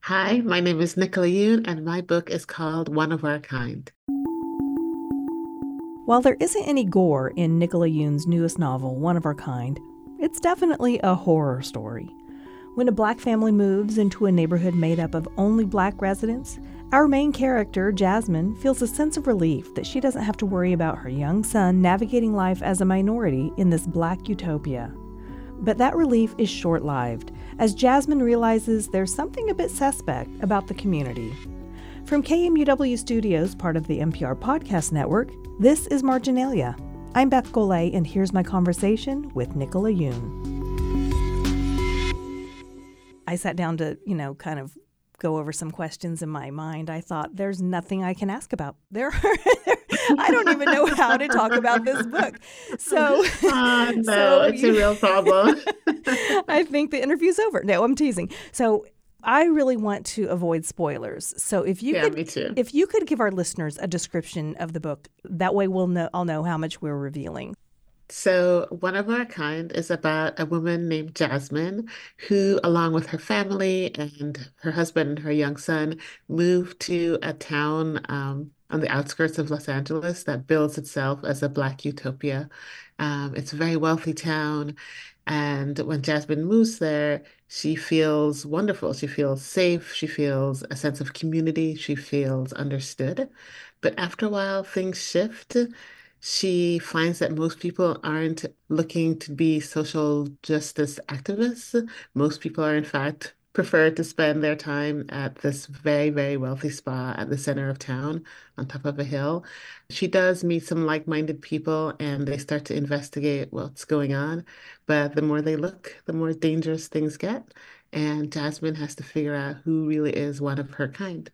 Hi, my name is Nicola Yoon, and my book is called One of Our Kind. While there isn't any gore in Nicola Yoon's newest novel, One of Our Kind, it's definitely a horror story. When a black family moves into a neighborhood made up of only black residents, our main character, Jasmine, feels a sense of relief that she doesn't have to worry about her young son navigating life as a minority in this black utopia. But that relief is short-lived, as Jasmine realizes there's something a bit suspect about the community. From KMUW Studios, part of the NPR Podcast Network, this is Marginalia. I'm Beth Golay, and here's my conversation with Nicola Yoon. I sat down to, kind of go over some questions in my mind. I thought, there's nothing I can ask about. I don't even know how to talk about this book. So, No, it's a real problem. I think the interview's over. No, I'm teasing. So I really want to avoid spoilers. So Me too. if you could give our listeners a description of the book, that way I'll know how much we're revealing. So, One of Our Kind is about a woman named Jasmine who, along with her family and her husband and her young son, moved to a town on the outskirts of Los Angeles that bills itself as a Black utopia. It's a very wealthy town. And when Jasmine moves there, she feels wonderful. She feels safe. She feels a sense of community. She feels understood. But after a while, things shift. She finds that most people aren't looking to be social justice activists. Most people are, in fact, prefer to spend their time at this very, very wealthy spa at the center of town on top of a hill. She does meet some like-minded people and they start to investigate what's going on. But the more they look, the more dangerous things get. And Jasmine has to figure out who really is one of her kind.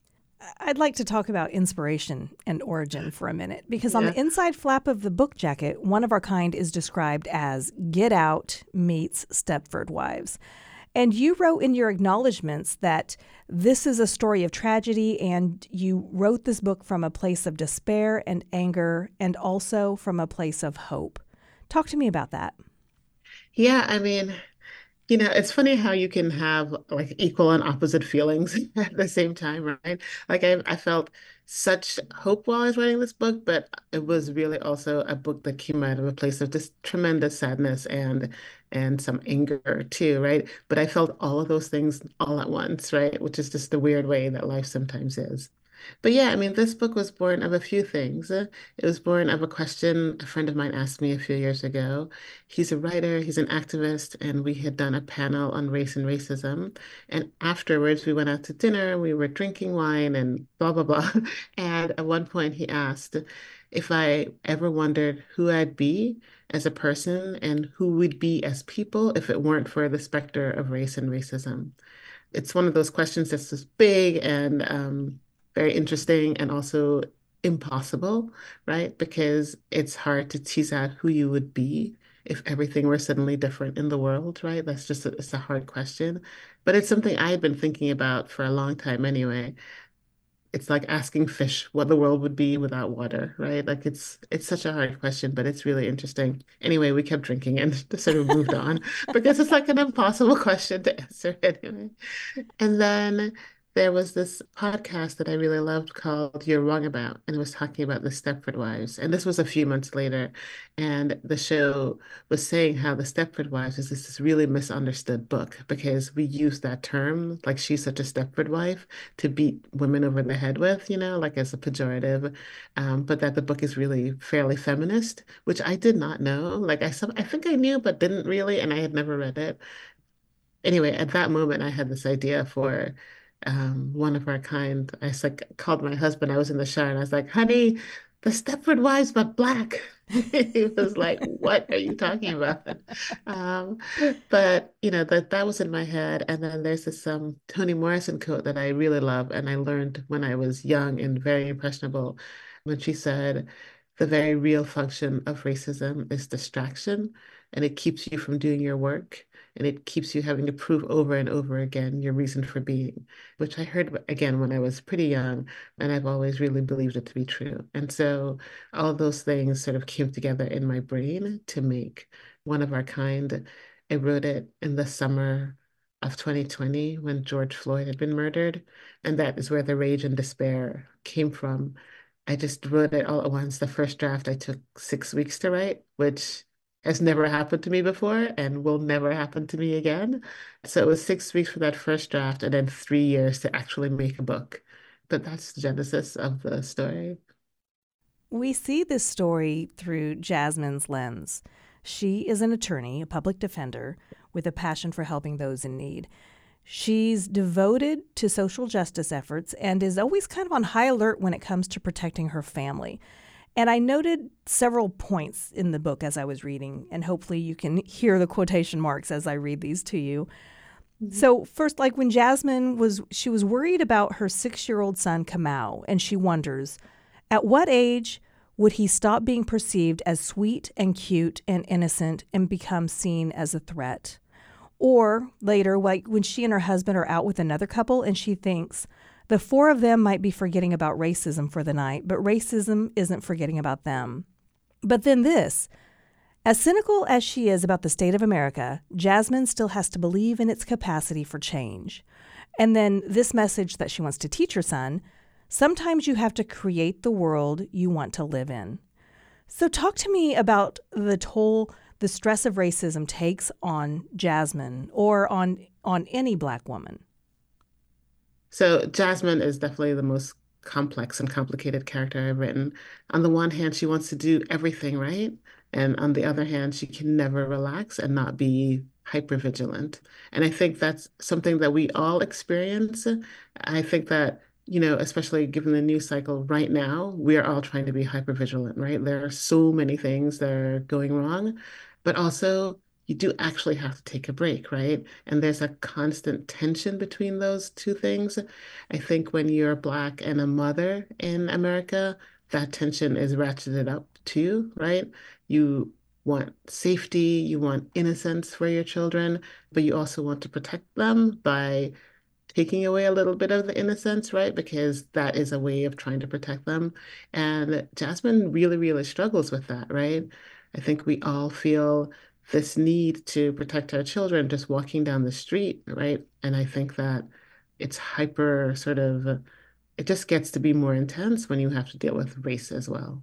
I'd like to talk about inspiration and origin for a minute, because on Yeah. the inside flap of the book jacket, One of Our Kind is described as Get Out meets Stepford Wives. And you wrote in your acknowledgments that this is a story of tragedy, and you wrote this book from a place of despair and anger, and also from a place of hope. Talk to me about that. Yeah, I mean, it's funny how you can have like equal and opposite feelings at the same time, right? Like I felt such hope while I was writing this book, but it was really also a book that came out of a place of just tremendous sadness and some anger too, right? But I felt all of those things all at once, right? Which is just the weird way that life sometimes is. But yeah, I mean, this book was born of a few things. It was born of a question a friend of mine asked me a few years ago. He's a writer, he's an activist, and we had done a panel on race and racism. And afterwards, we went out to dinner, we were drinking wine and blah, blah, blah. And at one point, he asked if I ever wondered who I'd be as a person and who we'd be as people if it weren't for the specter of race and racism. It's one of those questions that's just big and very interesting and also impossible, right? Because it's hard to tease out who you would be if everything were suddenly different in the world, right? It's a hard question, but it's something I had been thinking about for a long time anyway. It's like asking fish what the world would be without water, right? Like it's such a hard question, but it's really interesting. Anyway, we kept drinking and just sort of moved on because it's like an impossible question to answer anyway. And then there was this podcast that I really loved called You're Wrong About, and it was talking about the Stepford Wives. And this was a few months later. And the show was saying how the Stepford Wives is this really misunderstood book because we use that term, like she's such a Stepford wife, to beat women over the head with, like as a pejorative. But that the book is really fairly feminist, which I did not know. I think I knew, but didn't really, and I had never read it. Anyway, at that moment, I had this idea for one of our kind. called my husband. I was in the shower and I was like, honey, the Stepford Wives, but black. He was like, what are you talking about? Um, but that was in my head. And then there's this Toni Morrison quote that I really love, and I learned when I was young and very impressionable, when she said, the very real function of racism is distraction, and it keeps you from doing your work and it keeps you having to prove over and over again your reason for being, which I heard again when I was pretty young, and I've always really believed it to be true. And so all those things sort of came together in my brain to make One of Our Kind. I wrote it in the summer of 2020 when George Floyd had been murdered. And that is where the rage and despair came from. I just wrote it all at once. The first draft I took 6 weeks to write, which has never happened to me before and will never happen to me again. So it was 6 weeks for that first draft and then 3 years to actually make a book. But that's the genesis of the story. We see this story through Jasmine's lens. She is an attorney, a public defender, with a passion for helping those in need. She's devoted to social justice efforts and is always kind of on high alert when it comes to protecting her family. And I noted several points in the book as I was reading, and hopefully you can hear the quotation marks as I read these to you. Mhm. So first, like when she was worried about her 6-year-old son, Kamau, and she wonders, at what age would he stop being perceived as sweet and cute and innocent and become seen as a threat? Or later, like when she and her husband are out with another couple and she thinks, the four of them might be forgetting about racism for the night, but racism isn't forgetting about them. But then this, as cynical as she is about the state of America, Jasmine still has to believe in its capacity for change. And then this message that she wants to teach her son, sometimes you have to create the world you want to live in. So talk to me about the toll the stress of racism takes on Jasmine or on any Black woman. So Jasmine is definitely the most complex and complicated character I've written. On the one hand, she wants to do everything right. And on the other hand, she can never relax and not be hyper vigilant. And I think that's something that we all experience. I think that, especially given the news cycle right now, we are all trying to be hyper vigilant, right? There are so many things that are going wrong, but also you do actually have to take a break, right? And there's a constant tension between those two things. I think when you're Black and a mother in America, that tension is ratcheted up too, right? You want safety, you want innocence for your children, but you also want to protect them by taking away a little bit of the innocence, right? Because that is a way of trying to protect them. And Jasmine really, really struggles with that, right? I think we all feel this need to protect our children just walking down the street, right? And I think that it's hyper sort of, it just gets to be more intense when you have to deal with race as well.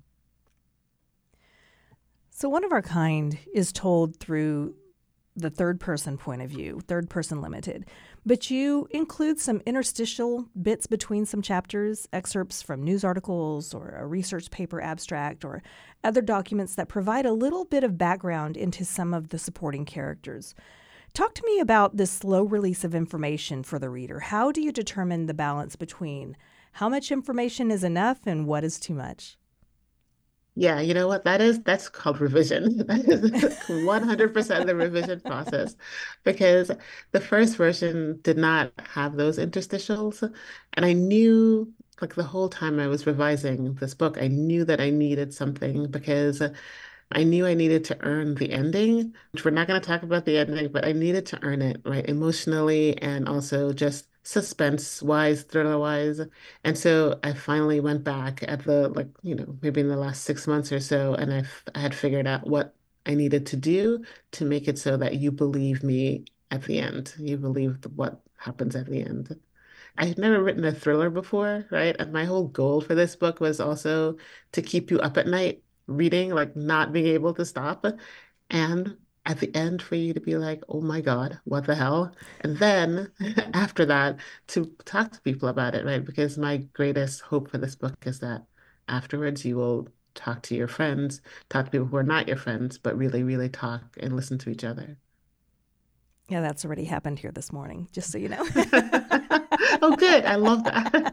So One of Our Kind is told through the third person point of view, third person limited. But you include some interstitial bits between some chapters, excerpts from news articles or a research paper abstract or other documents that provide a little bit of background into some of the supporting characters. Talk to me about this slow release of information for the reader. How do you determine the balance between how much information is enough and what is too much? Yeah, you know what? That's called revision. That is 100% the revision process because the first version did not have those interstitials. And I knew, like, the whole time I was revising this book, I knew that I needed something because I knew I needed to earn the ending, which we're not going to talk about the ending, but I needed to earn it, right? Emotionally and also just suspense wise, thriller wise. And so I finally went back at the, like, maybe in the last 6 months or so, and I had figured out what I needed to do to make it so that you believe me at the end. You believe what happens at the end. I had never written a thriller before, right? And my whole goal for this book was also to keep you up at night reading, like not being able to stop. And at the end, for you to be like, oh my God, what the hell? And then after that, to talk to people about it, right? Because my greatest hope for this book is that afterwards you will talk to your friends, talk to people who are not your friends, but really, really talk and listen to each other. Yeah, that's already happened here this morning, just so you know. Oh, good. I love that.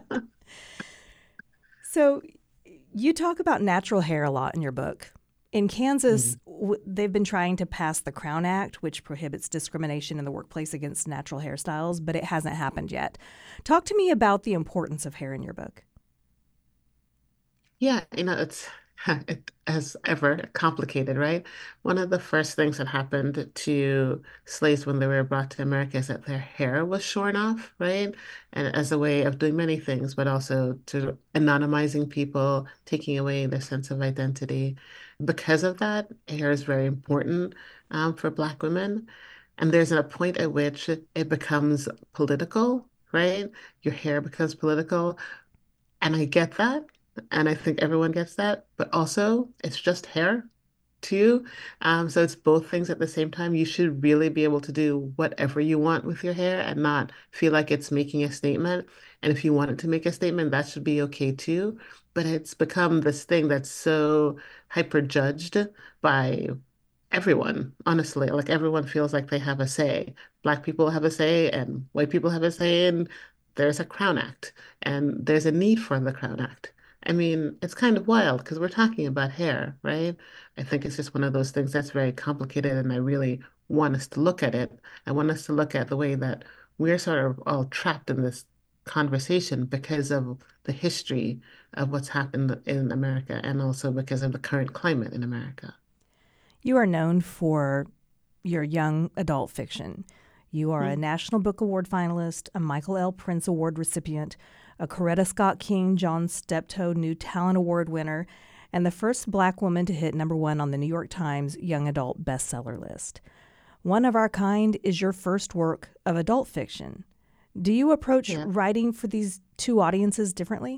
So, you talk about natural hair a lot in your book. In Kansas, Mhm. they've been trying to pass the Crown Act, which prohibits discrimination in the workplace against natural hairstyles, but it hasn't happened yet. Talk to me about the importance of hair in your book. Yeah, it's as ever complicated, right? One of the first things that happened to slaves when they were brought to America is that their hair was shorn off, right? And as a way of doing many things, but also to anonymizing people, taking away their sense of identity. Because of that, hair is very important for Black women. And there's a point at which it becomes political, right? Your hair becomes political. And I get that. And I think everyone gets that. But also, it's just hair too. So it's both things at the same time. You should really be able to do whatever you want with your hair and not feel like it's making a statement. And if you want it to make a statement, that should be okay too. But it's become this thing that's so hyper judged by everyone, honestly. Like everyone feels like they have a say. Black people have a say and white people have a say, and there's a Crown Act and there's a need for the Crown Act. I mean, it's kind of wild because we're talking about hair, right? I think it's just one of those things that's very complicated, and I really want us to look at it. I want us to look at the way that we're sort of all trapped in this conversation because of the history of what's happened in America and also because of the current climate in America. You are known for your young adult fiction. You are a Mm. National Book Award finalist, a Michael L. Prince Award recipient, a Coretta Scott King John Steptoe New Talent Award winner, and the first Black woman to hit #1 on the New York Times Young Adult bestseller list. One of Our Kind is your first work of adult fiction. Do you approach Yeah. writing for these two audiences differently?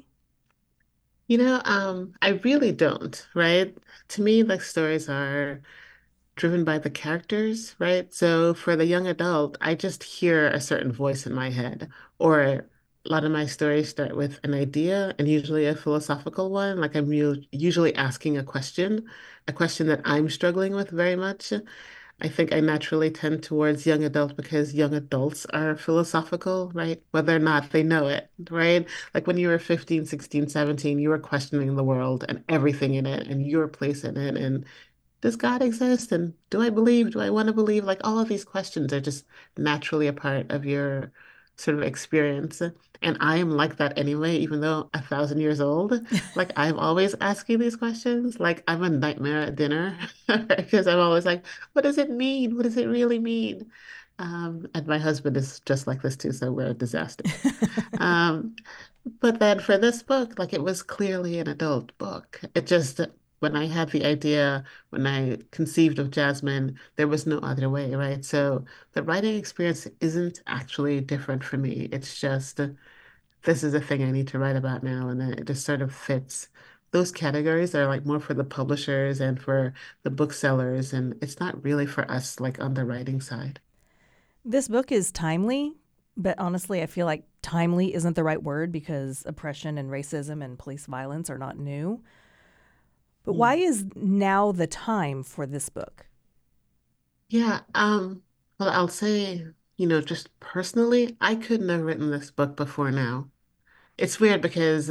I really don't, right? To me, like stories are driven by the characters, right? So for the young adult, I just hear a certain voice in my head, or a lot of my stories start with an idea and usually a philosophical one. Like I'm usually asking a question that I'm struggling with very much. I think I naturally tend towards young adult because young adults are philosophical, right? Whether or not they know it, right? Like when you were 15, 16, 17, you were questioning the world and everything in it and your place in it. And does God exist? And do I believe? Do I want to believe? Like all of these questions are just naturally a part of your sort of experience. And I am like that anyway, even though 1,000 years old. Like I'm always asking these questions. Like I'm a nightmare at dinner because I'm always like, what does it mean? What does it really mean? And my husband is just like this too, so we're a disaster. Um, but then for this book, like it was clearly an adult book. It just, when I had the idea, when I conceived of Jasmine, there was no other way, right? So the writing experience isn't actually different for me. It's just, this is a thing I need to write about now. And then it just sort of fits. Those categories are like more for the publishers and for the booksellers. And it's not really for us, like on the writing side. This book is timely, but honestly, I feel like timely isn't the right word because oppression and racism and police violence are not new. But why Mm. is now the time for this book? Yeah, well, I'll say, just personally, I couldn't have written this book before now. It's weird because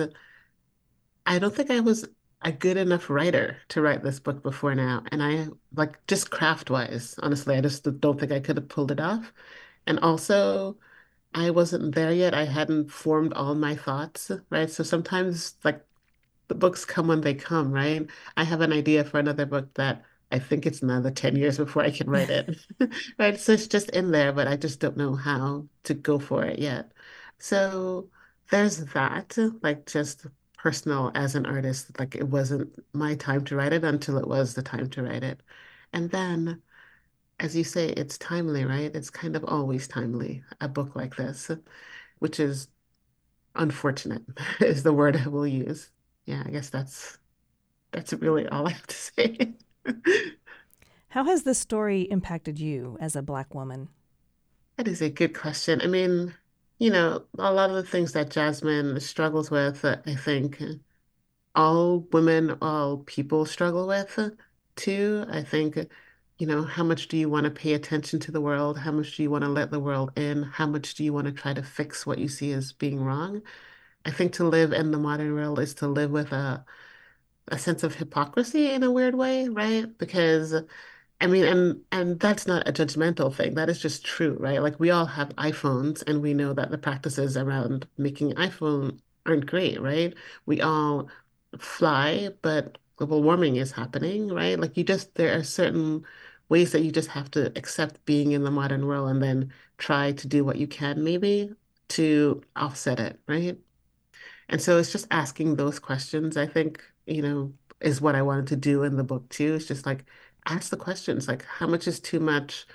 I don't think I was a good enough writer to write this book before now. And I, like, just craft wise, honestly, I just don't think I could have pulled it off. And also, I wasn't there yet. I hadn't formed all my thoughts, right? So sometimes, like, the books come when they come, right? I have an idea for another book that I think it's another 10 years before I can write it. Right? So it's just in there, but I just don't know how to go for it yet. So there's that, like just personal as an artist, like it wasn't my time to write it until it was the time to write it. And then, as you say, it's timely, right? It's kind of always timely, a book like this, which is unfortunate, is the word I will use. Yeah, I guess that's really all I have to say. How has this story impacted you as a Black woman? That is a good question. I mean, a lot of the things that Jasmine struggles with, I think all women, all people struggle with too. I think, how much do you want to pay attention to the world? How much do you want to let the world in? How much do you want to try to fix what you see as being wrong? I think to live in the modern world is to live with a sense of hypocrisy in a weird way, right? Because I mean, and that's not a judgmental thing. That is just true, right? Like we all have iPhones and we know that the practices around making iPhone aren't great, right? We all fly, but global warming is happening, right? Like there are certain ways that you just have to accept being in the modern world and then try to do what you can maybe to offset it, right? And so it's just asking those questions, I think, is what I wanted to do in the book too. It's just like ask the questions like how much is too much?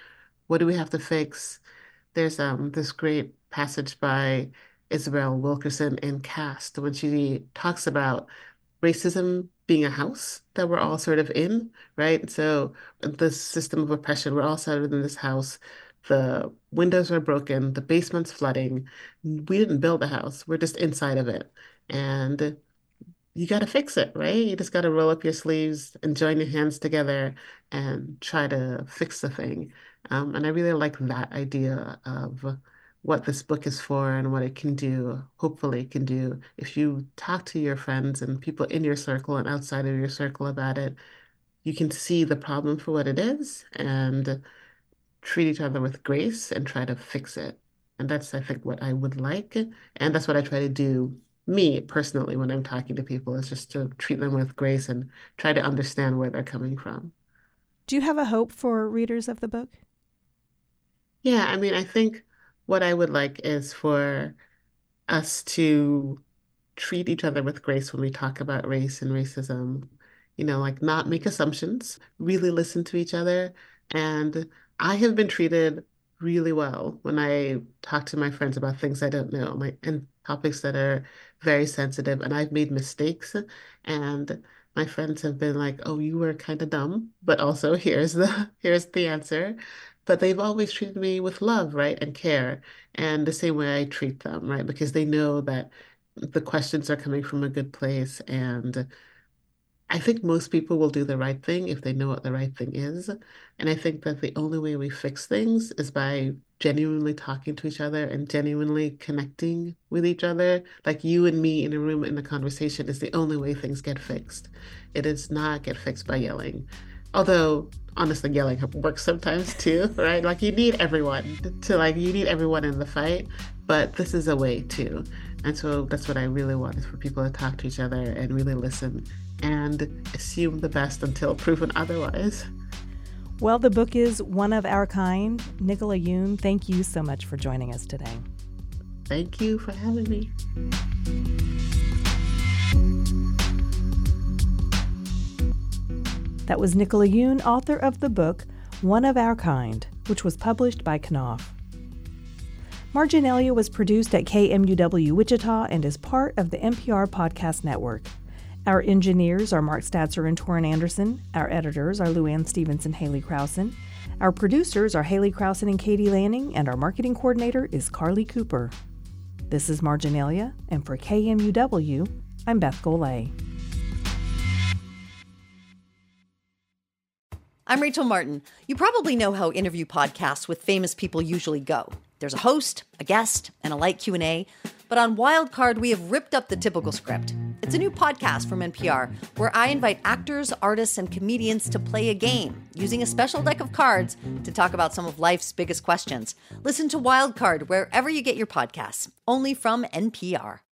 What do we have to fix? There's this great passage by Isabel Wilkerson in Caste when she talks about racism being a house that we're all sort of in, right? So the system of oppression, we're all sort of in this house. The windows are broken, the basement's flooding. We didn't build the house, we're just inside of it. And you got to fix it, right? You just got to roll up your sleeves and join your hands together and try to fix the thing. And I really like that idea of what this book is for and what it can do, hopefully it can do. If you talk to your friends and people in your circle and outside of your circle about it, you can see the problem for what it is and treat each other with grace and try to fix it. And that's, I think, what I would like. And that's what I try to do, me personally, when I'm talking to people, is just to treat them with grace and try to understand where they're coming from. Do you have a hope for readers of the book? Yeah, I mean, I think what I would like is for us to treat each other with grace when we talk about race and racism. Like not make assumptions, really listen to each other. And I have been treated really well when I talk to my friends about things I don't know, and topics that are very sensitive. And I've made mistakes. And my friends have been like, "Oh, you were kind of dumb, but also here's the answer." But they've always treated me with love, right, and care, and the same way I treat them, right, because they know that the questions are coming from a good place. And I think most people will do the right thing if they know what the right thing is. And I think that the only way we fix things is by genuinely talking to each other and genuinely connecting with each other. Like you and me in a room in a conversation is the only way things get fixed. It does not get fixed by yelling. Although, honestly, yelling works sometimes too, right? Like you need everyone in the fight, but this is a way too. And so that's what I really want is for people to talk to each other and really listen and assume the best until proven otherwise. Well, the book is One of Our Kind. Nicola Yoon, thank you so much for joining us today. Thank you for having me. That was Nicola Yoon, author of the book One of Our Kind, which was published by Knopf. Marginalia was produced at KMUW Wichita and is part of the NPR Podcast Network. Our engineers are Mark Statzer and Torrin Anderson. Our editors are Luann Stevens and Haley Krausen. Our producers are Haley Krausen and Katie Lanning, and our marketing coordinator is Carly Cooper. This is Marginalia, and for KMUW, I'm Beth Golay. I'm Rachel Martin. You probably know how interview podcasts with famous people usually go. There's a host, a guest, and a light Q&A. But on Wildcard, we have ripped up the typical script. It's a new podcast from NPR where I invite actors, artists, and comedians to play a game using a special deck of cards to talk about some of life's biggest questions. Listen to Wildcard wherever you get your podcasts, only from NPR.